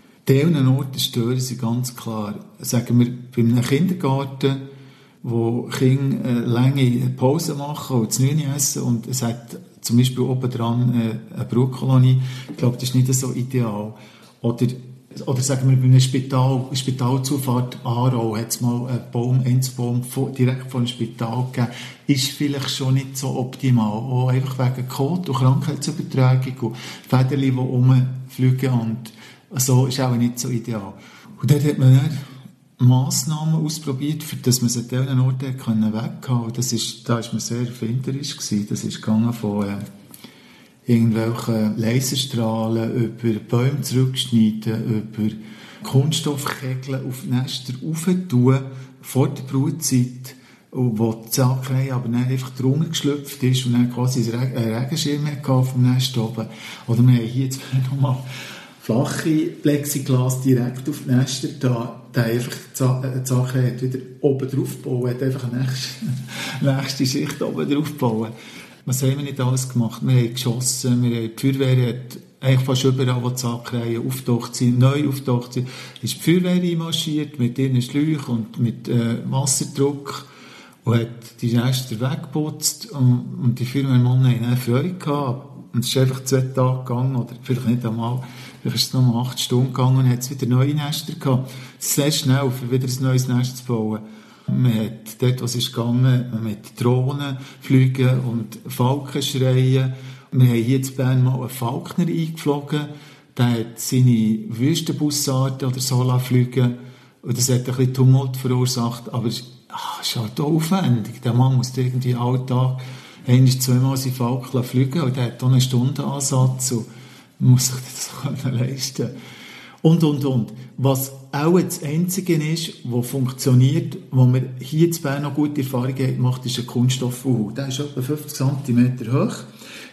An Orten stören sie ganz klar. Sagen wir, bei einem Kindergarten, wo Kinder lange Pause machen und zu Nüni essen und es hat zum Beispiel oben dran eine Brutkolonie. Ich glaube, das ist nicht so ideal. Oder sagen wir, bei einer Spitalzufahrt Aarau hat es mal einen Einzelbaum direkt vor dem Spital gegeben. Ist vielleicht schon nicht so optimal. Auch einfach wegen Kot und Krankheitsübertragung und Federchen, die rumfliegen. Und so ist auch nicht so ideal. Und dort hat man dann Massnahmen ausprobiert, für dass man es an diesen Orten weghaben konnte. Da war man sehr erfinderisch gewesen. Das ist gegangen von irgendwelchen Laserstrahlen über Bäume zurückschneiden, über Kunststoffkegeln auf die Nester rauftun, vor der Brutzeit, wo die Saatkrähe aber dann einfach drunter geschlüpft ist und dann quasi einen Regenschirm hatte auf dem Nest oben. Oder wir haben hier jetzt nochmal flache Plexiglas direkt auf die Nester da. Der einfach die Saatkrähe hat wieder oben drauf gebaut, hat einfach eine nächste Schicht oben drauf gebaut. Was haben wir nicht alles gemacht? Wir haben geschossen, die Feuerwehr hat eigentlich fast überall, wo die Saatkrähen neu auftaucht sind, ist die Feuerwehr einmarschiert mit ihren Schläuchen und mit Wasserdruck und hat die Nester weggeputzt und die Feuerwehrmänner hatten eine Freude gehabt. Und es ist einfach 2 Tage gegangen, oder vielleicht nicht einmal, vielleicht ist es noch 8 Stunden gegangen und hat es wieder neue Nester gehabt. Es ist sehr schnell, um wieder ein neues Nest zu bauen. Man hat dort, was ist gegangen, mit Drohnen fliegen und Falken schreien. Wir haben hier in Bern mal einen Falkner eingeflogen. Der hat seine Wüstenbussarden oder so fliegen. Und das hat ein bisschen Tumult verursacht. Aber es ist halt auch aufwendig. Der Mann muss irgendwie alltag 1-2 seinen Falken fliegen. Und der hat auch einen Stundenansatz. Und man muss sich das leisten. Und. Was auch das Einzige ist, was funktioniert, wo wir hier in Bern noch gute Erfahrungen gemacht haben, ist ein Kunststoffuhu. Der ist etwa 50 cm hoch,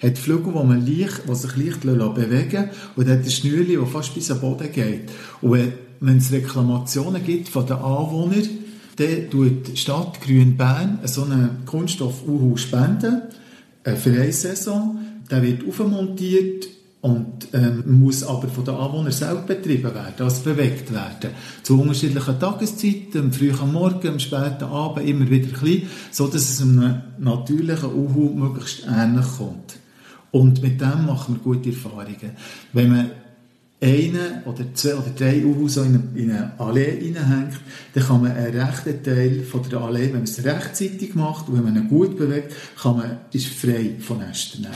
hat Flügel, die sich leicht bewegen lassen, und hat ein Schnürchen, das fast bis am Boden geht. Und wenn es Reklamationen gibt von den Anwohnern, dann tut die Stadt Grün-Bern so einen Kunststoff-Uhu spenden, für eine Saison. Der wird aufmontiert und muss aber von den Anwohnern selbst betrieben werden, also bewegt werden. Zu unterschiedlichen Tageszeiten, früh am Morgen, am späten Abend, immer wieder klein, so dass es einem natürlichen Uhu möglichst ähnlich kommt. Und mit dem machen wir gute Erfahrungen. Wenn man einen oder zwei oder drei Uhu so in eine Allee hineinhängt, dann kann man einen rechten Teil von der Allee, wenn man es rechtzeitig macht und wenn man ihn gut bewegt, ist frei von Nestern.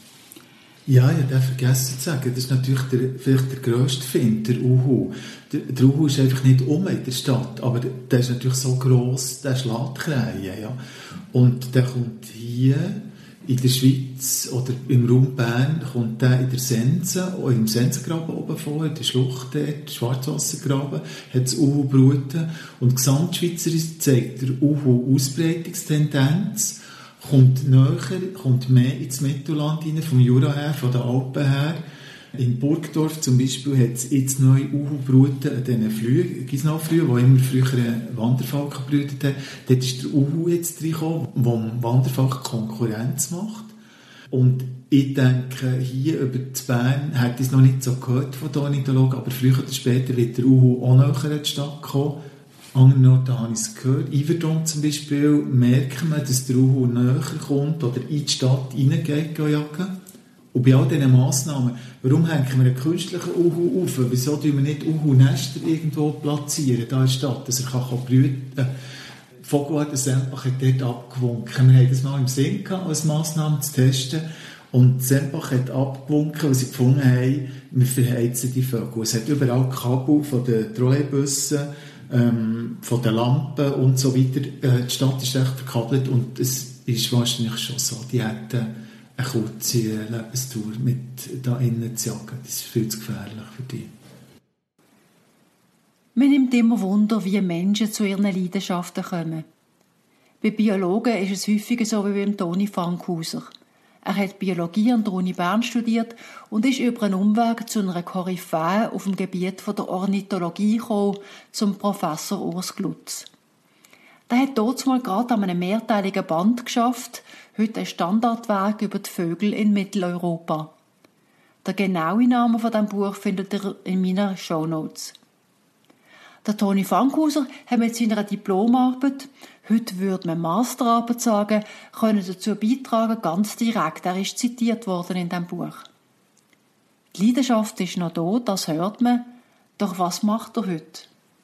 Ja, ich habe vergessen zu sagen, das ist natürlich vielleicht der grösste Find, der Uhu. Der Uhu ist einfach nicht in der Stadt, aber der ist natürlich so gross, der schlägt Krähen, ja. Und der kommt hier in der Schweiz oder im Raum Bern, kommt der in der Sense, auch im Sensengraben oben vor, in der Schlucht dort, Schwarzwassergraben, hat das Uhu bruten. Und gesamtschweizerisch zeigt der Uhu Ausbreitungstendenz, kommt mehr ins Mittelland rein, vom Jura her, von den Alpen her. In Burgdorf zum Beispiel hat es jetzt neue Uhu-Bruten an diesen Gisnau-Flühen, die immer früher Wanderfalken gebrütet haben. Dort ist der Uhu jetzt reingekommen, der dem Wanderfalken Konkurrenz macht. Und ich denke, hier über Bern hätte ich es noch nicht so gehört von den Ornithologen, aber früher oder später wird der Uhu auch näher in die Stadt kommen. An anderen Orten habe ich es gehört. Iverdon zum Beispiel merkt man, dass der Uhu näher kommt oder in die Stadt reingeht, jagen. Und bei all diesen Massnahmen, warum hängen wir einen künstlichen Uhu auf? Wieso tun wir nicht Uhu-Nester irgendwo platzieren, da in der Stadt, dass er brüten kann? Vogelart Sempach hat dort abgewunken. Wir haben das mal im Sinn gehabt, als Massnahme zu testen. Und Sempach hat abgewunken, weil sie gefunden haben, wir verheizen die Vögel. Es hat überall Kabel von den Trolleybussen, von den Lampen und so weiter. Die Stadt ist recht verkabelt und es ist wahrscheinlich schon so, die hätten eine kurze Lebenstour mit da innen zu jagen. Das ist viel zu gefährlich für die. Man nimmt immer Wunder, wie Menschen zu ihren Leidenschaften kommen. Bei Biologen ist es häufiger so wie beim Toni Fankhauser. Er hat Biologie an der Uni Bern studiert und ist über einen Umweg zu einer Koryphäe auf dem Gebiet der Ornithologie gekommen, zum Professor Urs Glutz. Der hat dort mal gerade an einem mehrteiligen Band geschafft, heute ein Standardwerk über die Vögel in Mitteleuropa. Der genaue Name von diesem Buch findet ihr in meinen Shownotes. Der Toni Fankhauser hat mit seiner Diplomarbeit, heute würde man Masterarbeit sagen, können dazu beitragen, ganz direkt. Er ist zitiert worden in diesem Buch. Die Leidenschaft ist noch da, das hört man. Doch was macht er heute?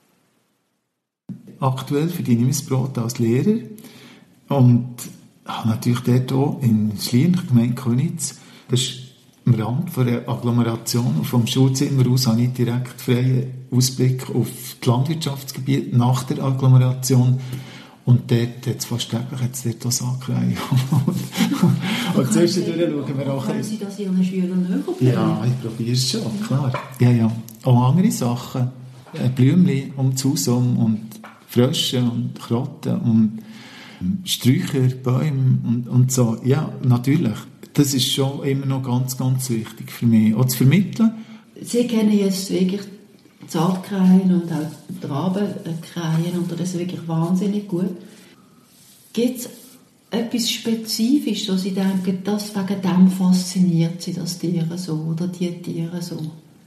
Aktuell verdiene ich mein Brot als Lehrer und habe natürlich dort auch in Schlieren, Gemeinde Köniz, das ist am Rand von der Agglomeration und vom Schulzimmer aus habe ich direkt freien Ausblick auf das Landwirtschaftsgebiet nach der Agglomeration. Und dort hat es fast täglich auch Sackreihen. Und zwischendurch schauen wir auch... Können Sie das Ihren Schülern näher? Ja, ich probiere es schon, klar. Ja. Auch andere Sachen. Blümchen um das Haus herum und Frösche und Krotten und Sträucher, Bäume und so. Ja, natürlich. Das ist schon immer noch ganz, ganz wichtig für mich. Auch zu vermitteln. Sie kennen jetzt wirklich Zartkrähen und auch die Rabenkrähen und das wirklich wahnsinnig gut. Gibt es etwas Spezifisches, wo Sie denken, das wegen dem fasziniert Sie, das Tiere so oder die Tiere so?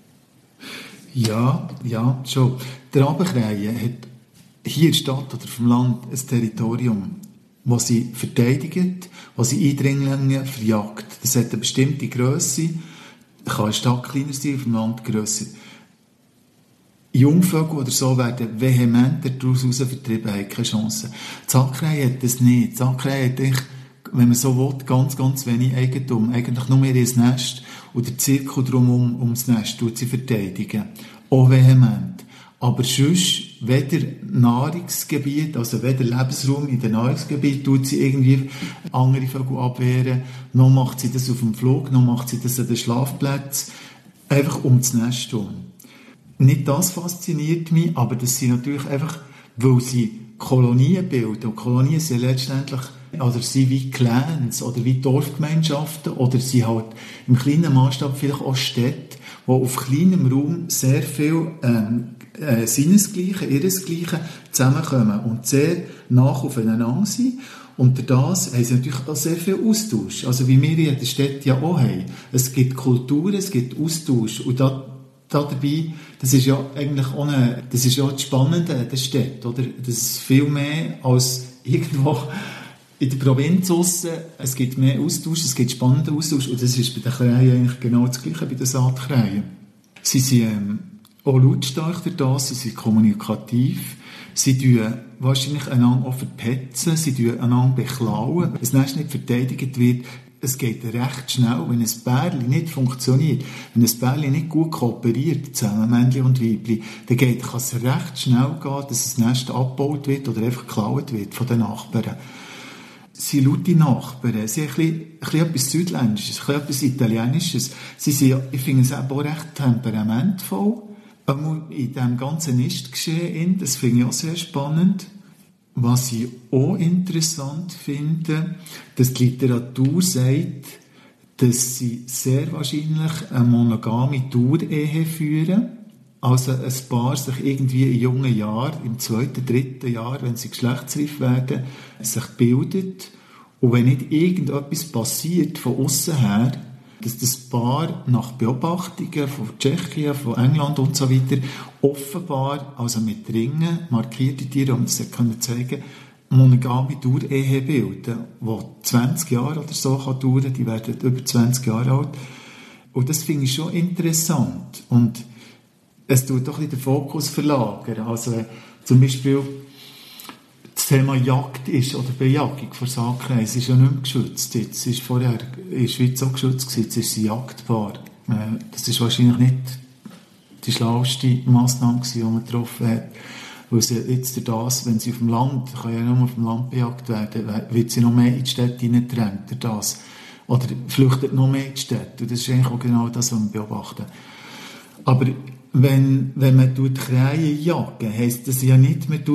Ja, schon. Die Rabenkrähe hat hier in der Stadt oder vom Land ein Territorium, das sie verteidigt, das sie Eindringlinge verjagt. Das hat eine bestimmte Grösse, kann in der Stadt kleiner sein, auf dem Land grösser. Jungvögel oder so werden vehementer daraus vertrieben, haben keine Chance. Die Sackreihe hat das nicht. Die Sackreihe hat, wenn man so will, ganz, ganz wenig Eigentum. Eigentlich nur ihr Nest und der Zirkel drumherum ums Nest tut sie verteidigen. Auch vehement. Aber sonst, weder Nahrungsgebiet, also weder Lebensraum in den Nahrungsgebiet, tut sie irgendwie andere Vögel abwehren, noch macht sie das auf dem Flug, noch macht sie das an den Schlafplätzen, einfach um das Nest herum. Nicht das fasziniert mich, aber dass sie natürlich einfach, weil sie Kolonien bilden, und Kolonien sind letztendlich oder sind wie Clans oder wie Dorfgemeinschaften oder sind halt im kleinen Maßstab vielleicht auch Städte, wo auf kleinem Raum sehr viel ihresgleichen zusammenkommen und sehr nah aufeinander sind. Und durch das haben sie natürlich auch sehr viel Austausch. Also wie wir in der Stadt ja auch haben. Es gibt Kultur, es gibt Austausch. Und dabei, das ist ja eigentlich auch das ist ja das Spannende an der Stadt, oder? Das ist viel mehr als irgendwo in der Provinz draussen. Es gibt mehr Austausch, es gibt spannenden Austausch. Und das ist bei den Krähen eigentlich genau das Gleiche, bei den Saatkrähen. Sie sind auch lautstark durch das, sie sind kommunikativ. Sie tun wahrscheinlich einander auch verpetzen, sie tun einander beklauen. Wenn das Nest nicht verteidigt wird, es geht recht schnell, wenn ein Pärchen nicht funktioniert, wenn ein Pärchen nicht gut kooperiert, zusammen Männchen und Weibchen, dann kann es recht schnell gehen, dass das Nest abgebaut wird oder einfach geklaut wird von den Nachbarn. Sie sind laute Nachbarn, sie haben ein bisschen etwas Südländisches, ein bisschen etwas Italienisches. Sie sind, ich finde es auch recht temperamentvoll. In diesem ganzen Nistgeschehen, das finde ich auch sehr spannend. Was ich auch interessant finde, dass die Literatur sagt, dass sie sehr wahrscheinlich eine monogame Dauerehe führen. Also ein Paar sich irgendwie in jungen Jahren, im 2., 3. Jahr, wenn sie geschlechtsreif werden, sich bildet. Und wenn nicht irgendetwas passiert von aussen her, dass das Paar nach Beobachtungen von Tschechien, von England und so weiter offenbar, also mit Ringen, markierte Tiere, um das zeigen können, monogame Dauerehe bilden, die 20 Jahre oder so dauern kann, die werden über 20 Jahre alt. Und das finde ich schon interessant. Und es tut doch ein bisschen den Fokus verlagern. Also zum Beispiel das Thema Jagd ist, oder Bejagung von Saatkrähen, ist ja nicht mehr geschützt. Jetzt ist vorher in der Schweiz so geschützt gewesen, jetzt ist sie jagdbar. Das ist wahrscheinlich nicht die schlauste Massnahme gewesen, die man getroffen hat. Weil sie jetzt durch das, wenn sie auf dem Land, kann ja nur auf dem Land bejagt werden, wird sie noch mehr in die Städte hineingedrängt durch das. Oder flüchtet noch mehr in die Städte. Und das ist eigentlich auch genau das, was wir beobachten. Aber wenn man Krähen jagen, heisst das ja nicht, man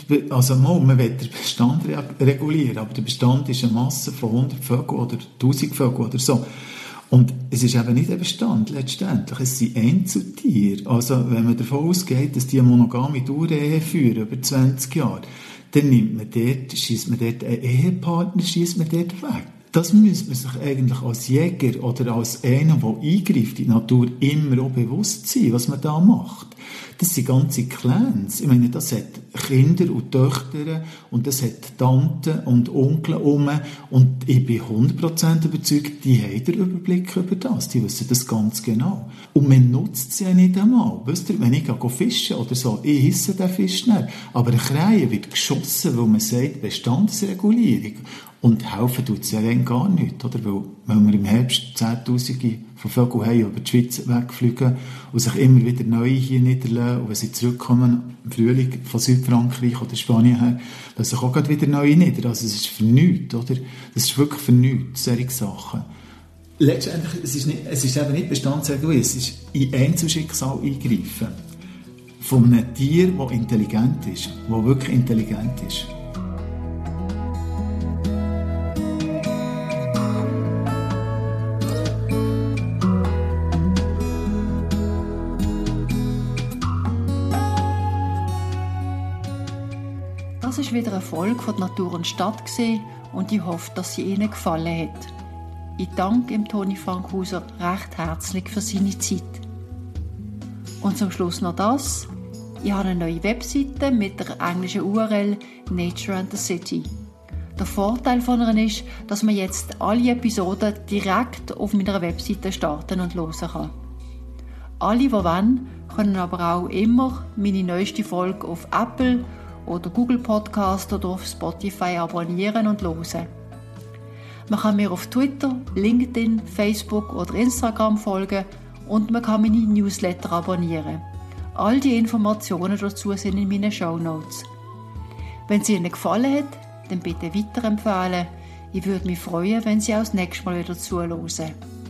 will den Bestand regulieren, aber der Bestand ist eine Masse von 100 Vögeln oder 1000 Vögeln oder so. Und es ist eben nicht ein Bestand letztendlich, es sind Einzeltiere. Also wenn man davon ausgeht, dass die eine monogame Dauerehe führen, über 20 Jahre, dann schiesst man dort einen Ehepartner, schiesst man dort weg. Das müsste man sich eigentlich als Jäger oder als einer, der eingreift in die Natur, immer auch bewusst sein, was man da macht. Das sind ganze Clans. Ich meine, das hat Kinder und Töchter und das hat Tanten und Onkel um. Und ich bin 100% überzeugt, die haben den Überblick über das. Die wissen das ganz genau. Und man nutzt sie ja nicht einmal. Wisst ihr, wenn ich fischen oder so, ich hisse den Fisch nicht. Aber eine Krähe wird geschossen, weil man sagt, Bestandsregulierung. Und helfen tut es ja dann gar nicht, oder? Weil wir im Herbst Zehntausende von Vögeln haben, über die Schweiz wegfliegen und sich immer wieder neu hier niederlassen. Und wenn sie zurückkommen im Frühling von Südfrankreich oder Spanien her, lassen sich auch wieder neu nieder. Also es ist für nichts, oder? Das ist wirklich für nichts, solche Sachen. Letztendlich, es ist eben nicht Bestandsregulierung, es ist in Einzelschicksal eingreifen. Von einem Tier, das intelligent ist, das wirklich intelligent ist. Das war wieder eine Folge von «Natur und Stadt» und ich hoffe, dass sie Ihnen gefallen hat. Ich danke dem Toni Fankhauser recht herzlich für seine Zeit. Und zum Schluss noch das. Ich habe eine neue Webseite mit der englischen URL «Nature and the City». Der Vorteil von ihr ist, dass man jetzt alle Episoden direkt auf meiner Webseite starten und hören kann. Alle, die wollen, können aber auch immer meine neueste Folge auf Apple oder Google Podcast oder auf Spotify abonnieren und hören. Man kann mir auf Twitter, LinkedIn, Facebook oder Instagram folgen und man kann meine Newsletter abonnieren. All die Informationen dazu sind in meinen Shownotes. Wenn es Ihnen gefallen hat, dann bitte weiterempfehlen. Ich würde mich freuen, wenn Sie auch das nächste Mal wieder zuhören.